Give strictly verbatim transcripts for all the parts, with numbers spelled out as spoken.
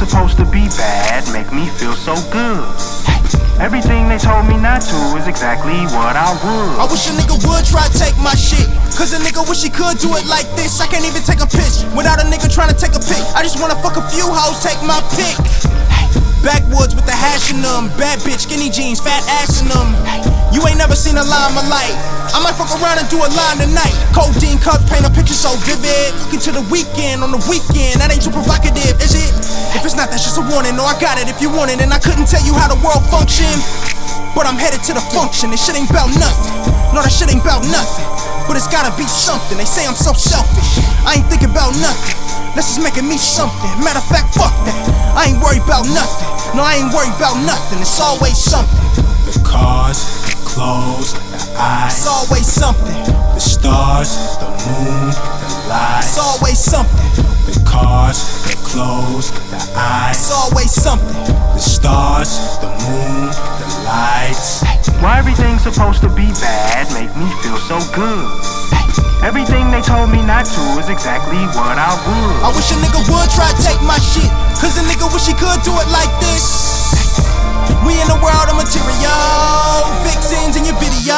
supposed to be bad make me feel so good. Everything they told me not to is exactly what I would. I wish a nigga would try to take my shit, cause a nigga wish he could do it like this. I can't even take a piss without a nigga trying to take a pic. I just wanna fuck a few hoes, take my pick. Backwoods with the hash in them, bad bitch, skinny jeans, fat ass in them. You ain't never seen a line my light. I might fuck around and do a line tonight. Codeine cups paint a picture so vivid. Looking to the weekend on the weekend, that ain't too provocative, is it? If it's not, that's just a warning. No, I got it if you want it, and I couldn't tell you how the world function. But I'm headed to the function. This shit ain't about nothing. No, that shit ain't about nothing. But it's gotta be something. They say I'm so selfish. I ain't thinking about nothing. This is making me something. Matter of fact, fuck that. I ain't worried about nothing. No, I ain't worried about nothing. It's always something. The cars, the clothes, the eyes. It's always something. The stars, the moon, the lights. It's always something. The cars, the clothes, the eyes. It's always something. The stars, the moon, the lights. Why everything's supposed to be bad make me feel so good. Everything they told me not to is exactly what I would. I wish a nigga would try to take my shit, cause a nigga wish he could do it like this. We in the world of material, vixens in your video.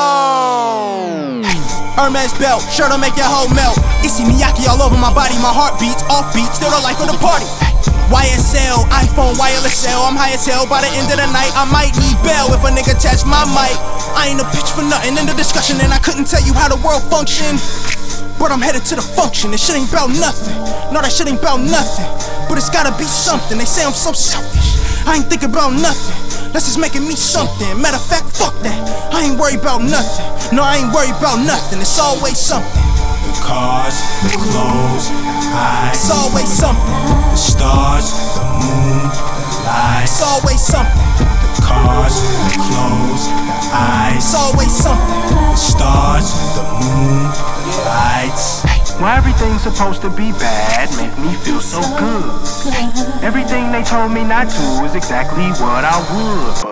Hermes belt, shirt will make your whole melt. Issey Miyake all over my body, my heart beats, off beat, still the life of the party. Y S L, iPhone, wireless L, I'm high as hell. By the end of the night, I might need bail if a nigga test my mic. I ain't a bitch for nothing in the discussion, and I couldn't tell you how the world function. But I'm headed to the function, this shit ain't about nothing. No, that shit ain't about nothing. But it's gotta be something, they say I'm so selfish. I ain't thinking about nothing, that's just making me something. Matter of fact, fuck that, I ain't worried about nothing. No, I ain't worried about nothing, it's always something. The cars, the clothes, the eyes. It's always something. The stars, the moon, the lights. It's always something. The cars, the clothes, the eyes. It's always something. The stars, the moon, the lights. Why everything's supposed to be bad make me feel so good. Everything they told me not to is exactly what I would.